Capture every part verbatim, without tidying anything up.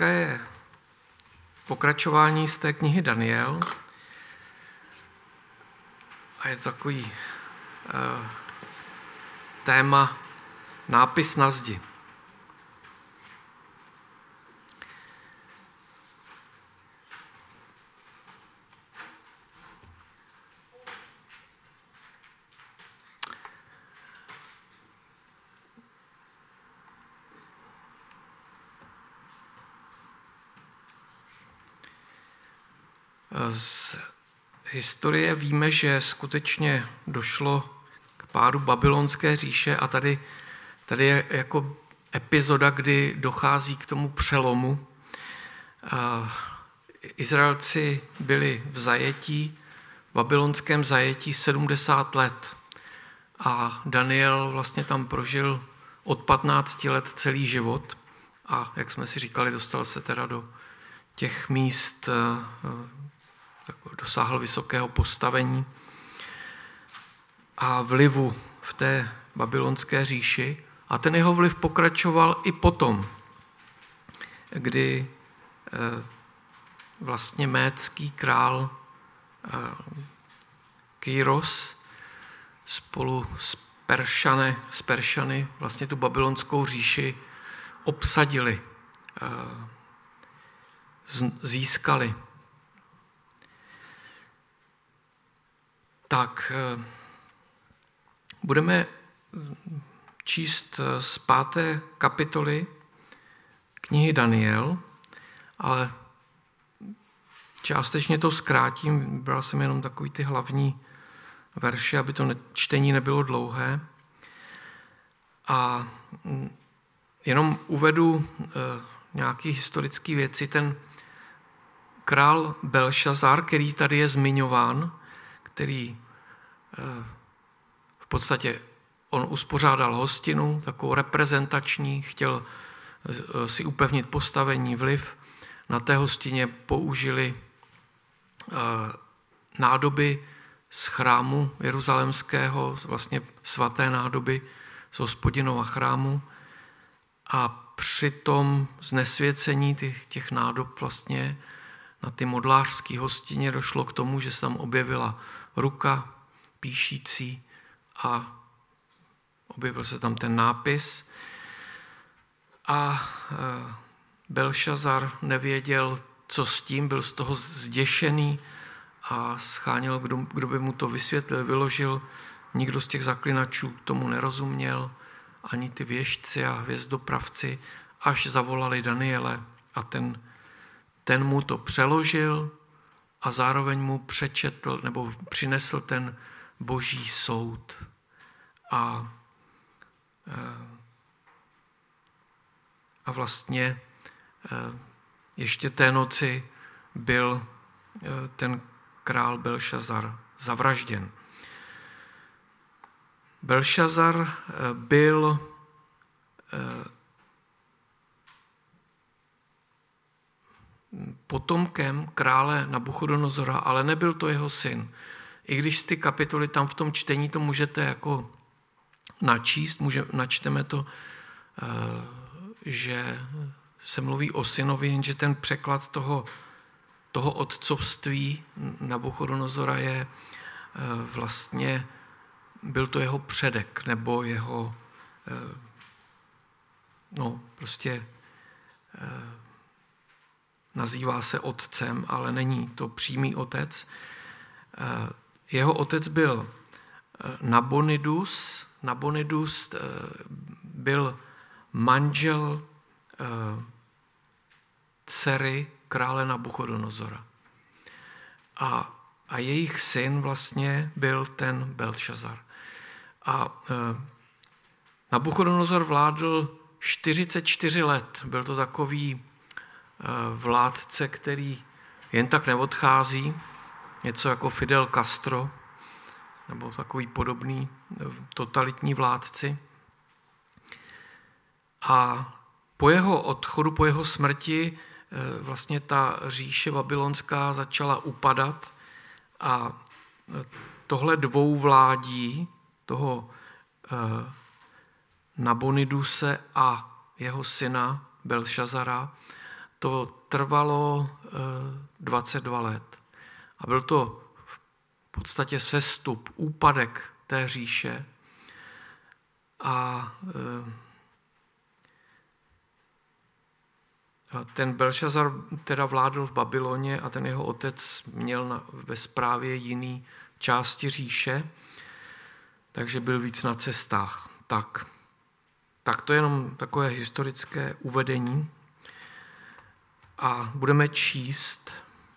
Dneska je pokračování z té knihy Daniel a je to takový uh, téma nápis na zdi. Z historie víme, že skutečně došlo k pádu babylonské říše a tady, tady je jako epizoda, kdy dochází k tomu přelomu. Izraelci byli v zajetí, v babylonském zajetí sedmdesát let a Daniel vlastně tam prožil od patnácti let celý život a jak jsme si říkali, dostal se teda do těch míst, dosáhl vysokého postavení a vlivu v té babylonské říši. A ten jeho vliv pokračoval i potom, kdy vlastně médský král Kyros spolu s Peršany, s Peršany vlastně tu babylonskou říši obsadili, získali. Tak budeme číst z páté kapitoly knihy Daniel, ale částečně to zkrátím, vybral jsem jenom takový ty hlavní verše, aby to čtení nebylo dlouhé. A jenom uvedu nějaké historické věci. Ten král Belšazar, který tady je zmiňován, který v podstatě on uspořádal hostinu, takovou reprezentační, chtěl si upevnit postavení, vliv. Na té hostině použili nádoby z chrámu jeruzalémského, vlastně svaté nádoby z Hospodinova chrámu a při tom znesvěcení těch nádob vlastně na ty modlářské hostině došlo k tomu, že se tam objevila ruka píšící a objevil se tam ten nápis. A Belšazar nevěděl, co s tím, byl z toho zděšený a scháněl, kdo, kdo by mu to vysvětlil, vyložil. Nikdo z těch zaklinačů tomu nerozuměl, ani ty věštci a hvězdopravci, až zavolali Daniele a ten, ten mu to přeložil a zároveň mu přečetl nebo přinesl ten boží soud. A, a vlastně ještě té noci byl ten král Belšazar zavražděn. Belšazar byl potomkem krále Nabuchodonozora, ale nebyl to jeho syn. I když z ty kapitoly tam v tom čtení to můžete jako načíst, může, načteme to, že se mluví o synovi, jenže ten překlad toho, toho otcovství Nabuchodonozora je vlastně, byl to jeho předek, nebo jeho, no prostě nazývá se otcem, ale není to přímý otec. Jeho otec byl Nabonidus. Nabonidus byl manžel dcery krále Nabuchodonozora. A, a jejich syn vlastně byl ten Belšazar. A e, Nabuchodonozor vládl čtyřicet čtyři let. Byl to takový e, vládce, který jen tak neodchází, něco jako Fidel Castro, nebo takový podobný e, totalitní vládci. A po jeho odchodu, po jeho smrti e, vlastně ta říše babylonská začala upadat a tohle dvouvládí, toho e, Naboniduse a jeho syna Belšazara, to trvalo dvacet dva let. A byl to v podstatě sestup, úpadek té říše. A ten Belšazar teda vládl v Babyloně a ten jeho otec měl na, ve správě jiný části říše, takže byl víc na cestách. Tak, tak to je jenom takové historické uvedení. A budeme číst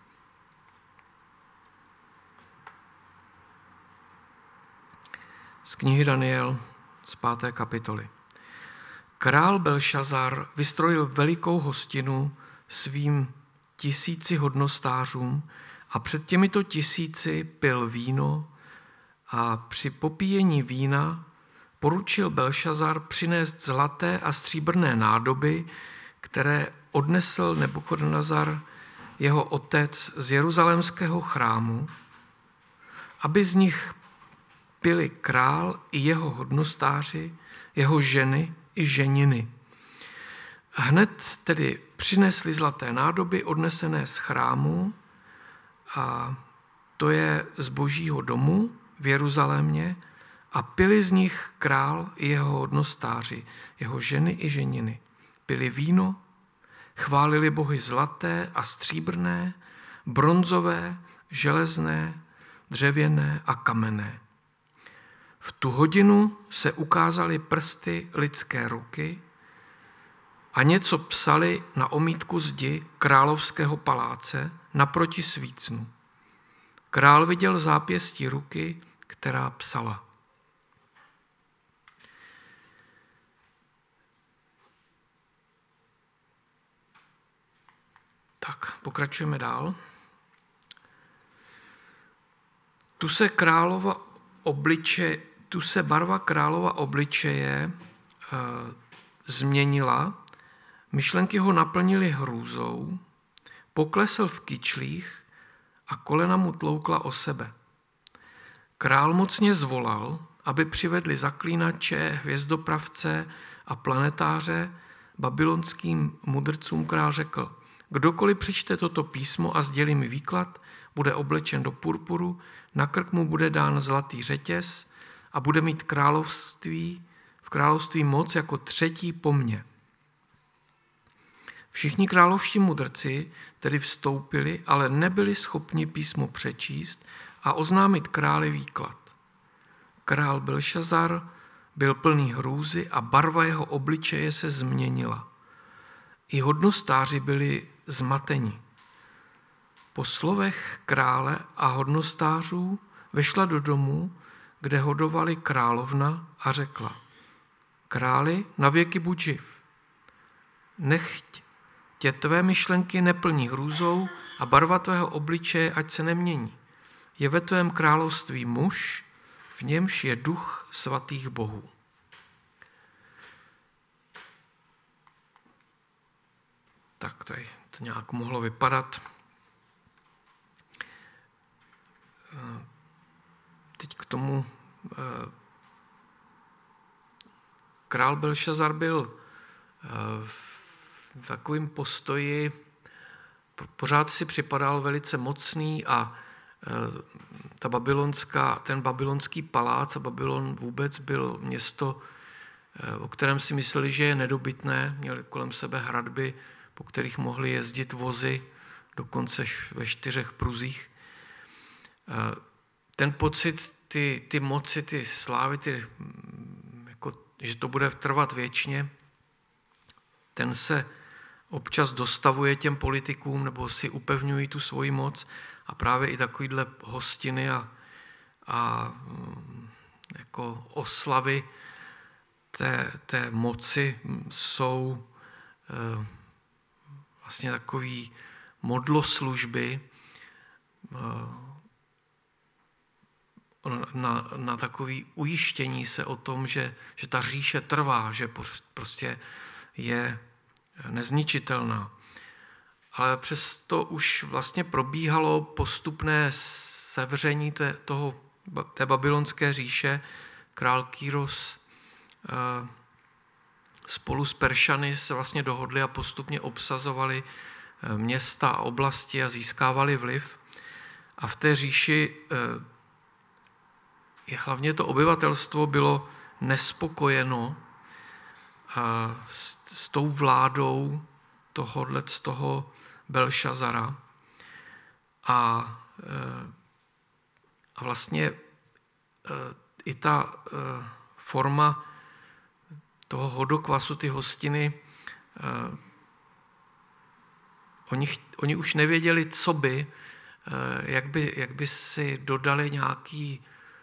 z knihy Daniel z páté kapitoly. Král Belšazar vystrojil velikou hostinu svým tisíci hodnostářům a před těmito tisíci pil víno a při popíjení vína poručil Belšazar přinést zlaté a stříbrné nádoby, které odnesl Nebuchodonozar, jeho otec, z jeruzalémského chrámu, aby z nich pili král i jeho hodnostáři, jeho ženy i ženiny. Hned tedy přinesli zlaté nádoby odnesené z chrámu, a to je z Božího domu v Jeruzalémě, a pili z nich král i jeho hodnostáři, jeho ženy i ženiny. Pili víno, chválili bohy zlaté a stříbrné, bronzové, železné, dřevěné a kamenné. V tu hodinu se ukázaly prsty lidské ruky a něco psali na omítku zdi královského paláce naproti svícnu. Král viděl zápěstí ruky, která psala. Tak, pokračujeme dál. Tu se králova obliče, tu se barva králova obličeje e, změnila, myšlenky ho naplnily hrůzou, poklesl v kyčlích a kolena mu tloukla o sebe. Král mocně zvolal, aby přivedli zaklínače, hvězdopravce a planetáře. Babylonským mudrcům král řekl: kdokoliv přečte toto písmo a sdělí mi výklad, bude oblečen do purpuru, na krk mu bude dán zlatý řetěz a bude mít království, v království moc jako třetí po mně. Všichni královští mudrci tedy vstoupili, ale nebyli schopni písmo přečíst a oznámit králi výklad. Král Belšazar byl plný hrůzy a barva jeho obličeje se změnila. I hodnostáři byli zmateni. Po slovech krále a hodnostářů vešla do domu, kde hodovali královna, a řekla: králi, navěky buď živ. Nechť tě tvé myšlenky neplní hrůzou a barva tvého obličeje ať se nemění. Je ve tvém království muž, v němž je duch svatých bohů. Tak tady to nějak mohlo vypadat. Teď k tomu král Belšazar byl v takovém postoji, pořád si připadal velice mocný a ta babylonská, ten babylonský palác a Babylon vůbec byl město, o kterém si mysleli, že je nedobytné, měli kolem sebe hradby, po kterých mohly jezdit vozy, dokonce ve čtyřech pruzích. Ten pocit, ty, ty moci, ty slávy, ty, jako, že to bude trvat věčně, ten se občas dostavuje těm politikům nebo si upevňují tu svoji moc, a právě i takovýhle hostiny a, a jako oslavy té, té moci jsou e, vlastně takový modloslužby e, na, na takové ujištění se o tom, že, že ta říše trvá, že prostě je nezničitelná. Ale přesto už vlastně probíhalo postupné sevření té, toho, té babylonské říše. Král Kýros spolu s Peršany se vlastně dohodli a postupně obsazovali města a oblasti a získávali vliv. A v té říši je hlavně to obyvatelstvo bylo nespokojeno s, s tou vládou tohodle z toho Belšazara. A, a vlastně i ta forma toho hodokvasu, ty hostiny, oni, oni už nevěděli, co by, jak by, jak by si dodali nějaký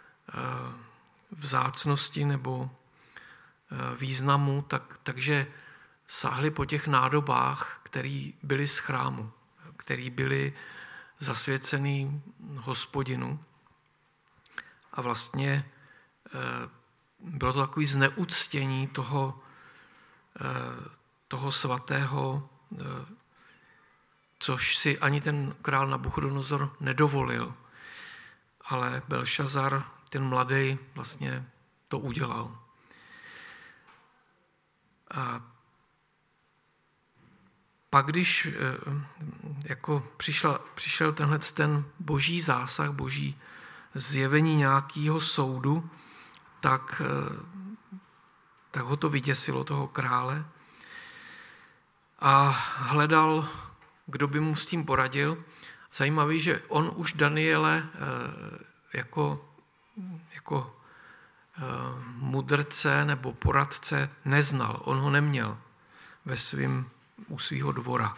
vzácnosti nebo významu, tak, takže sáhli po těch nádobách, které byly z chrámu, které byly zasvěcený Hospodinu. A vlastně bylo to takové zneuctění toho, toho svatého, což si ani ten král Nabuchodonozor nedovolil. Ale Belšazar, ten mladý, vlastně to udělal. A pak, když jako přišel, přišel tenhle ten boží zásah, boží zjevení nějakého soudu, tak, tak ho to vyděsilo, toho krále. A hledal, kdo by mu s tím poradil. Zajímavé, že on už Daniele jako, jako mudrce nebo poradce neznal. On ho neměl ve svým, u svého dvora.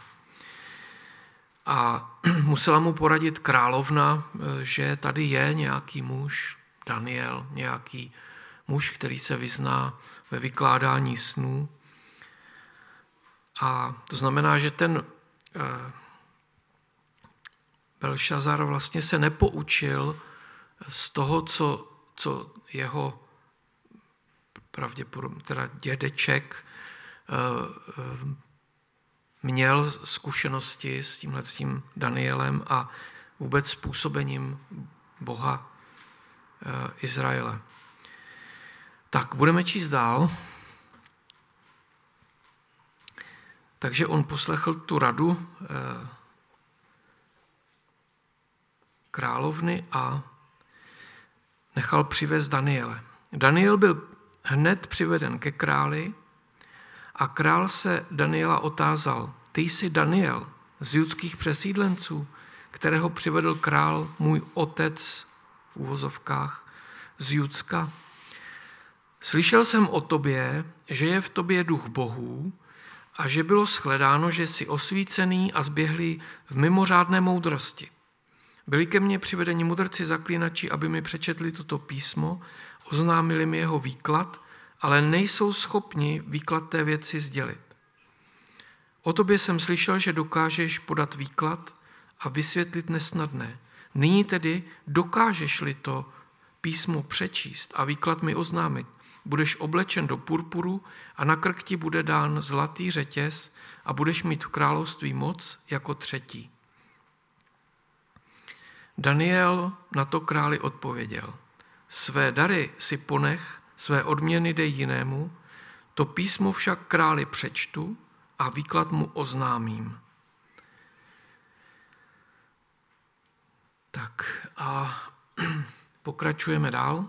A musela mu poradit královna, že tady je nějaký muž, Daniel, nějaký muž, který se vyzná ve vykládání snů. A to znamená, že ten Belšazar vlastně se nepoučil z toho, co, co jeho pravděpodobně teda dědeček měl zkušenosti s tímhle s tím Danielem a vůbec způsobením Boha Izraele. Tak, budeme číst dál. Takže on poslechl tu radu královny a nechal přivést Daniele. Daniel byl hned přiveden ke králi a král se Daniela otázal: ty jsi Daniel z judských přesídlenců, kterého přivedl král můj otec v uvozovkách z Judska? Slyšel jsem o tobě, že je v tobě duch bohů a že bylo shledáno, že jsi osvícený a zběhlý v mimořádné moudrosti. Byli ke mně přivedeni mudrci zaklínači, aby mi přečetli toto písmo, oznámili mi jeho výklad, ale nejsou schopni výklad té věci sdělit. O tobě jsem slyšel, že dokážeš podat výklad a vysvětlit nesnadné. Nyní tedy dokážeš-li to písmo přečíst a výklad mi oznámit, budeš oblečen do purpuru a na krk ti bude dán zlatý řetěz a budeš mít v království moc jako třetí. Daniel na to králi odpověděl: své dary si ponech, své odměny dej jinému, to písmo však králi přečtu a výklad mu oznámím. Tak a pokračujeme dál.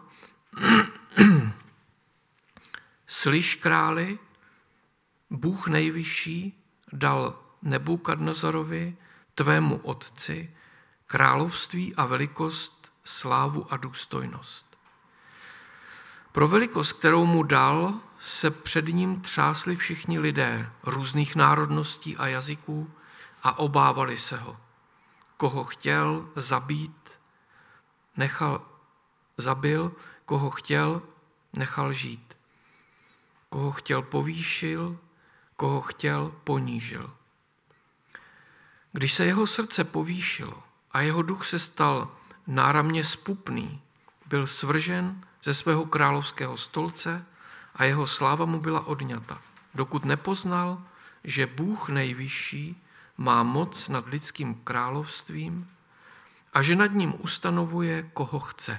Slyš, králi, Bůh nejvyšší dal Nebukadnezorovi, tvému otci, království a velikost, slávu a důstojnost. Pro velikost, kterou mu dal, se před ním třásli všichni lidé různých národností a jazyků a obávali se ho. Koho chtěl zabít, nechal, zabil, koho chtěl, nechal žít. Koho chtěl, povýšil, koho chtěl, ponížil. Když se jeho srdce povýšilo a jeho duch se stal náramně zpupný, byl svržen ze svého královského stolce a jeho sláva mu byla odňata, dokud nepoznal, že Bůh nejvyšší má moc nad lidským královstvím a že nad ním ustanovuje, koho chce.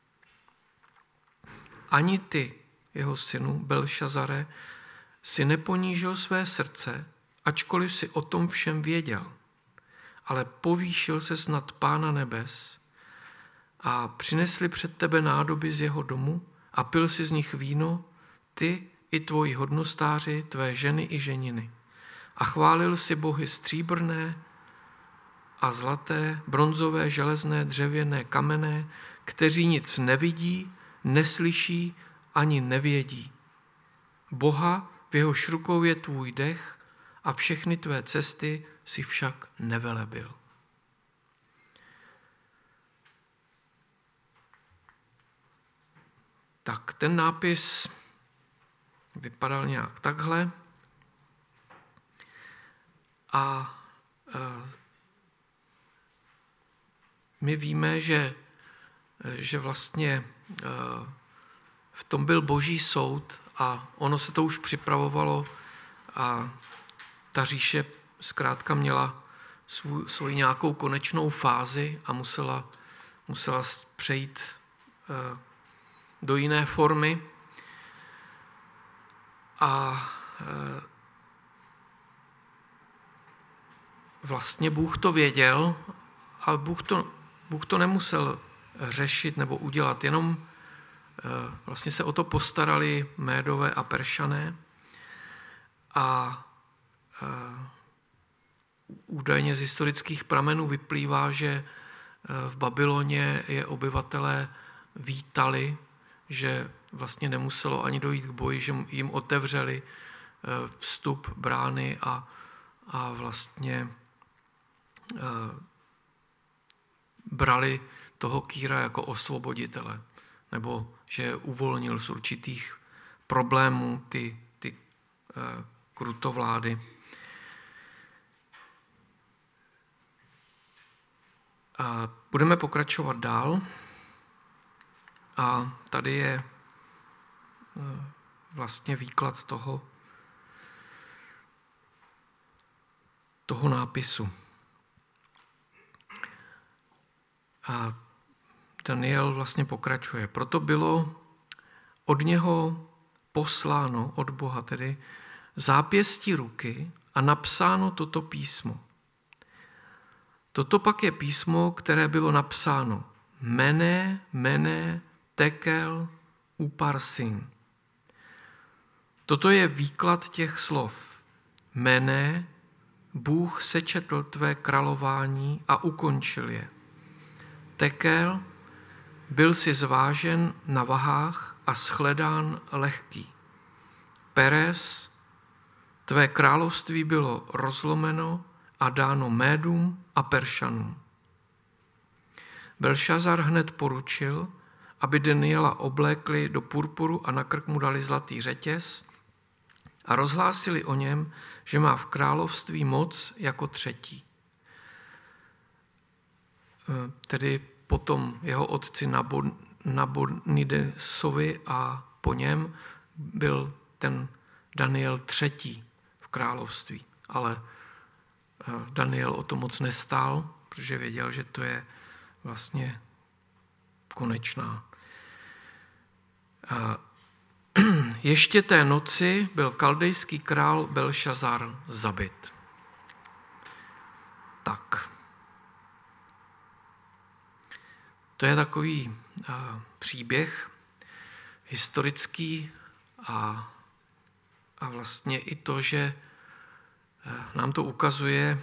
Ani ty, jeho synu Belšazare, si neponížil své srdce ačkoliv si o tom všem věděl, ale povýšil se snad Pána nebes a přinesli před tebe nádoby z jeho domu a pil si z nich víno, ty i tvoji hodnostáři, tvé ženy i ženiny. A chválil si bohy stříbrné a zlaté, bronzové, železné, dřevěné, kamenné, kteří nic nevidí, neslyší ani nevědí. Boha, v jehož rukou je tvůj dech a všechny tvé cesty si však nevelebil. Tak ten nápis vypadal nějak takhle. A e, my víme, že, že vlastně e, v tom byl Boží soud a ono se to už připravovalo a ta říše zkrátka měla svůj, svoji nějakou konečnou fázi a musela, musela přejít e, do jiné formy. A e, vlastně Bůh to věděl, ale Bůh to, Bůh to nemusel řešit nebo udělat, jenom e, vlastně se o to postarali Médové a Peršané a e, údajně z historických pramenů vyplývá, že v Babyloně je obyvatelé vítali, že vlastně nemuselo ani dojít k boji, že jim otevřeli vstup brány a, a vlastně e, brali toho Kýra jako osvoboditele, nebo že je uvolnil z určitých problémů ty, ty e, krutovlády. A budeme pokračovat dál. A tady je vlastně výklad toho, toho nápisu. A Daniel vlastně pokračuje. Proto bylo od něho posláno, od Boha tedy, zápěstí ruky a napsáno toto písmo. Toto pak je písmo, které bylo napsáno Mene, Mene, Tekel, Uparsin. Toto je výklad těch slov. Mene, Bůh sečetl tvé králování a ukončil je. Tekel, byl si zvážen na vahách a shledán lehký. Peres, tvé království bylo rozlomeno a dáno Médům a Peršanům. Belšazar hned poručil, aby Daniela oblékli do purpuru a na krk mu dali zlatý řetěz a rozhlásili o něm, že má v království moc jako třetí. Tedy potom jeho otci Nabonidesovi a po něm byl ten Daniel třetí v království. Ale Daniel o to moc nestál, protože věděl, že to je vlastně konečná. Ještě té noci byl kaldejský král Belšazar zabit. Tak. To je takový příběh historický a, a vlastně i to, že nám to ukazuje,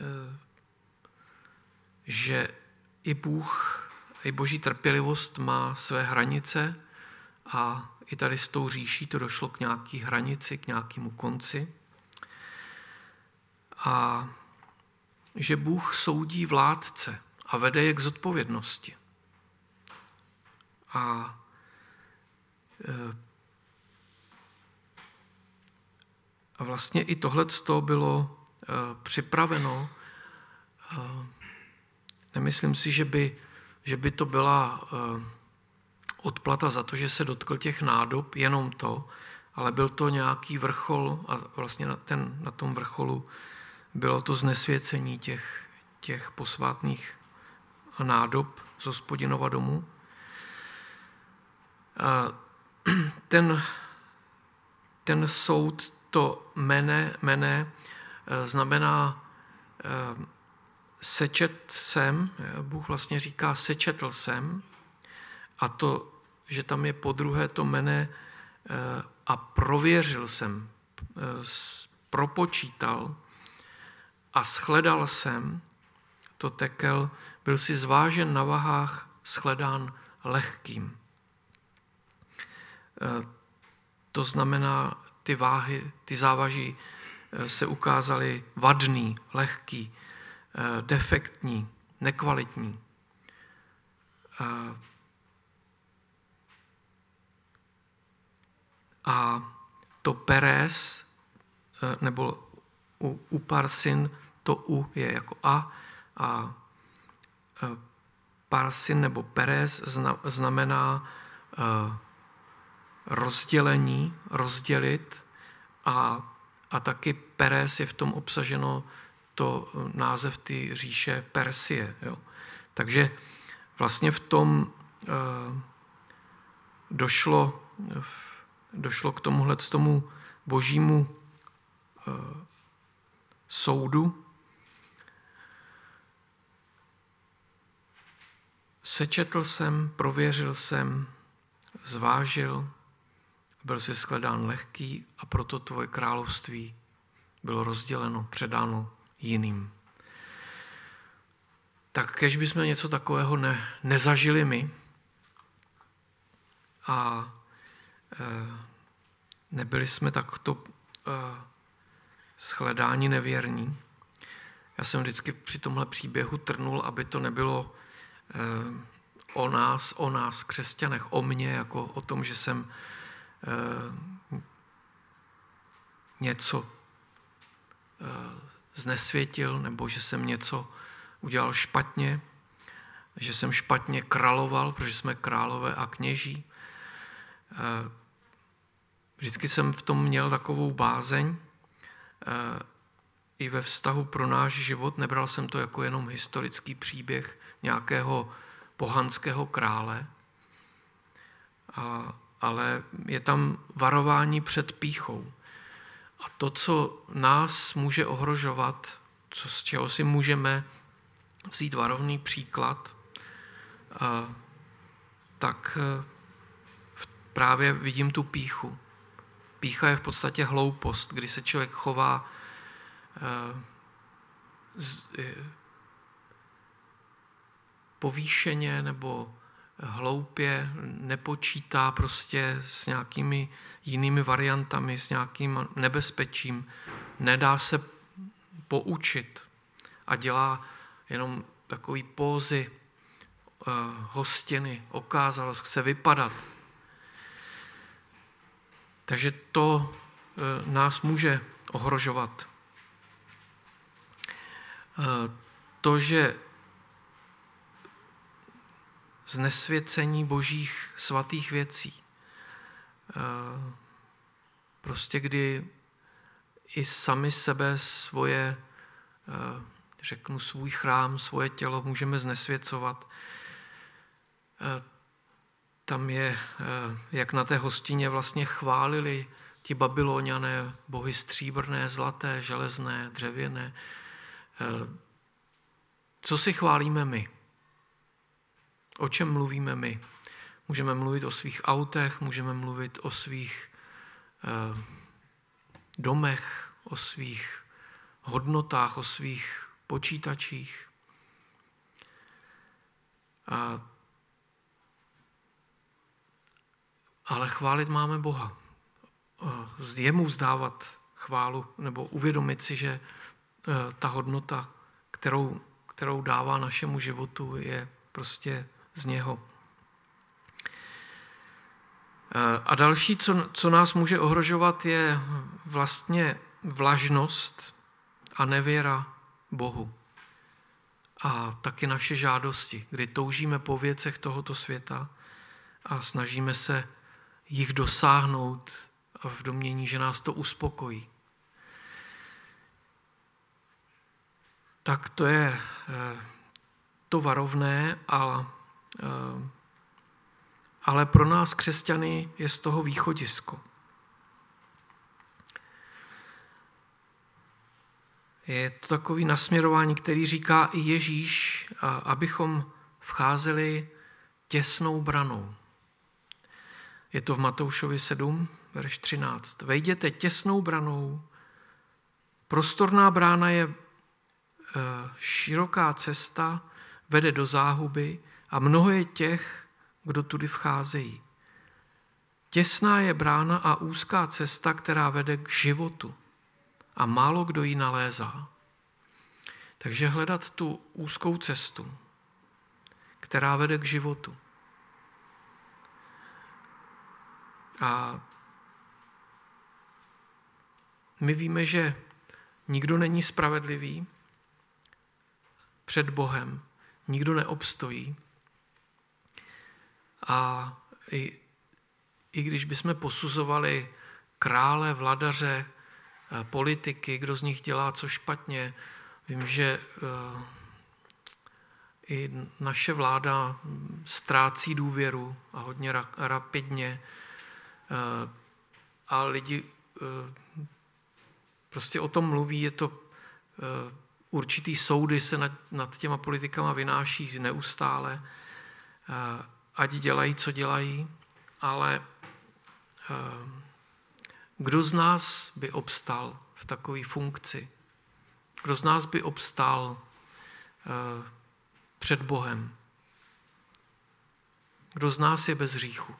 že i Bůh, i Boží trpělivost má své hranice a i tady s tou říší to došlo k nějaký hranici, k nějakému konci. A že Bůh soudí vládce a vede je k zodpovědnosti. A A vlastně i tohleto bylo připraveno. Nemyslím si, že by, že by to byla odplata za to, že se dotkl těch nádob, jenom to, ale byl to nějaký vrchol a vlastně na, ten, na tom vrcholu bylo to znesvěcení těch, těch posvátných nádob z Hospodinova domu. Ten, ten soud, to mene, mene znamená sečet jsem, Bůh vlastně říká sečetl jsem, a to, že tam je podruhé to mene a prověřil jsem, propočítal a shledal jsem, to tekel, byl si zvážen na vahách, shledán lehkým. To znamená, ty váhy, ty závaží se ukázaly vadný, lehký, defektní, nekvalitní. A to peres, nebo u, u parsin, to u je jako a, a parsin nebo peres znamená rozdělení, rozdělit, a, a taky peres je v tom obsaženo to název ty říše Persie. Jo. Takže vlastně v tom uh, došlo, v, došlo k tomuhle k tomu božímu uh, soudu. Sečetl jsem, prověřil jsem, zvážil, byl si shledán lehký a proto tvoje království bylo rozděleno, předáno jiným. Tak kež bychom něco takového ne, nezažili my a e, nebyli jsme takto e, shledáni nevěrní. Já jsem vždycky při tomhle příběhu trnul, aby to nebylo e, o nás, o nás, křesťanech, o mně, jako o tom, že jsem e, něco e, znesvětil, nebo že jsem něco udělal špatně, že jsem špatně královal, protože jsme králové a kněží. Vždycky jsem v tom měl takovou bázeň. I ve vztahu pro náš život nebral jsem to jako jenom historický příběh nějakého pohanského krále, ale je tam varování před pýchou. A to, co nás může ohrožovat, co, z čeho si můžeme vzít varovný příklad, tak právě vidím tu pýchu. Pýcha je v podstatě hloupost, kdy se člověk chová povýšeně nebo hloupě, nepočítá prostě s nějakými jinými variantami, s nějakým nebezpečím, nedá se poučit a dělá jenom takový pózy, uh, hostiny, okázalost, chce vypadat. Takže to uh, nás může ohrožovat. Uh, to, že znesvěcení božích svatých věcí, uh, prostě kdy i sami sebe, svoje, uh, řeknu, svůj chrám, svoje tělo můžeme znesvěcovat. Tam je, jak na té hostině vlastně chválili ti Babyloniané bohy stříbrné, zlaté, železné, dřevěné. Co si chválíme my? O čem mluvíme my? Můžeme mluvit o svých autech, můžeme mluvit o svých domech, o svých hodnotách, o svých počítačích. A, ale chválit máme Boha. Jemu vzdávat chválu, nebo uvědomit si, že ta hodnota, kterou, kterou dává našemu životu, je prostě z něho. A další, co, co nás může ohrožovat, je vlastně vlažnost a nevěra Bohu. A taky naše žádosti, kdy toužíme po věcech tohoto světa a snažíme se jich dosáhnout v domnění, že nás to uspokojí. Tak to je to varovné, ale, ale pro nás křesťany je z toho východisko. Je to takový nasměrování, který říká i Ježíš, abychom vcházeli těsnou branou. Je to v Matoušovi sedm, verš třináct. Vejděte těsnou branou, prostorná brána je široká cesta, vede do záhuby a mnoho je těch, kdo tudy vcházejí. Těsná je brána a úzká cesta, která vede k životu a málo kdo ji nalézá. Takže hledat tu úzkou cestu, která vede k životu. A my víme, že nikdo není spravedlivý před Bohem, nikdo neobstojí. A i, i když bychom posuzovali krále, vladaře, politiky, kdo z nich dělá co špatně, vím, že uh, i naše vláda ztrácí důvěru a hodně ra, rapidně. Uh, a lidi uh, prostě o tom mluví, je to uh, určitý soudy se nad, nad těma politikama vynáší neustále, uh, ať dělají, co dělají, ale uh, kdo z nás by obstal v takové funkci? Kdo z nás by obstál uh, před Bohem? Kdo z nás je bez hříchu?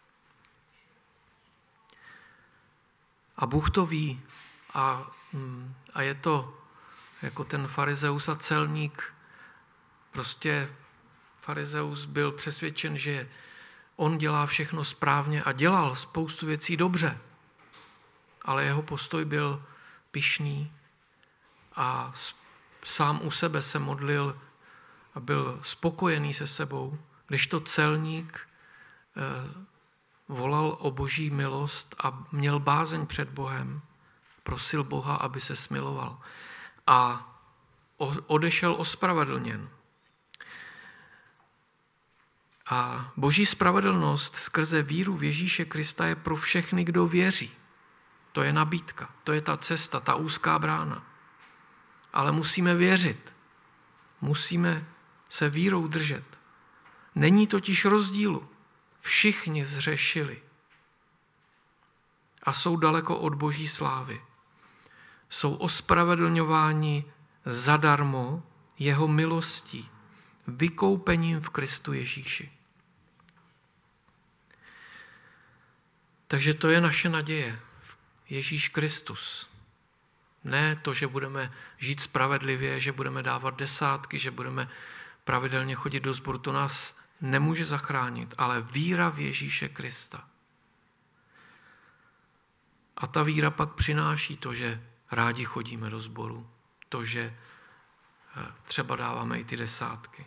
A Bůh to ví. A, a je to jako ten farizeus a celník. Prostě farizeus byl přesvědčen, že on dělá všechno správně a dělal spoustu věcí dobře. Ale jeho postoj byl pyšný a sám u sebe se modlil a byl spokojený se sebou, když to celník eh, volal o boží milost a měl bázeň před Bohem, prosil Boha, aby se smiloval a odešel ospravedlněn. A boží spravedlnost skrze víru v Ježíše Krista je pro všechny, kdo věří. To je nabídka, to je ta cesta, ta úzká brána. Ale musíme věřit. Musíme se vírou držet. Není totiž rozdílu. Všichni zřešili a jsou daleko od boží slávy. Jsou ospravedlňováni zadarmo jeho milostí, vykoupením v Kristu Ježíši. Takže to je naše naděje. Ježíš Kristus. Ne to, že budeme žít spravedlivě, že budeme dávat desátky, že budeme pravidelně chodit do sboru, to nás nemůže zachránit, ale víra v Ježíše Krista. A ta víra pak přináší to, že rádi chodíme do sboru, to, že třeba dáváme i ty desátky.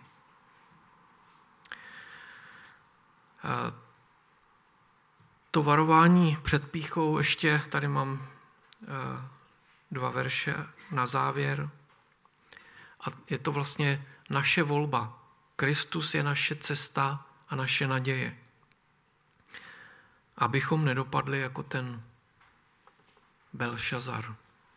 To varování před pýchou, ještě tady mám dva verše na závěr. A je to vlastně naše volba. Kristus je naše cesta a naše naděje. Abychom nedopadli jako ten Belšazar.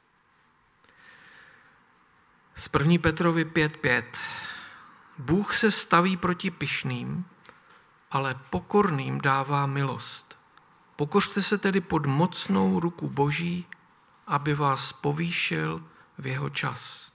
Z první Petrovi pět pět. Bůh se staví proti pyšným, ale pokorným dává milost. Pokořte se tedy pod mocnou ruku Boží, aby vás povýšil v jeho čas.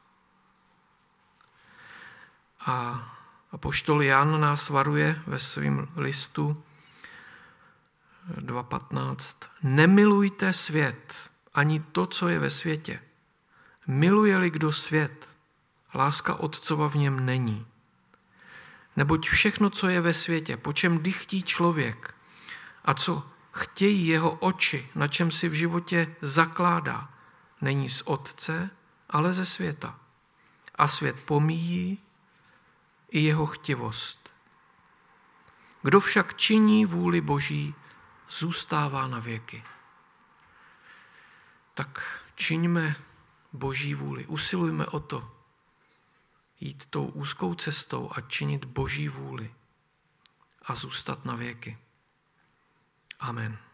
A apoštol Jan nás varuje ve svém listu dva patnáct. Nemilujte svět, ani to, co je ve světě. Miluje-li kdo svět, láska Otcova v něm není. Neboť všechno, co je ve světě, po čem dychtí člověk a co chtějí jeho oči, na čem si v životě zakládá, není z Otce, ale ze světa. A svět pomíjí i jeho chtivost. Kdo však činí vůli Boží, zůstává na věky. Tak čiňme Boží vůli, usilujme o to, jít tou úzkou cestou a činit Boží vůli a zůstat na věky. Amen.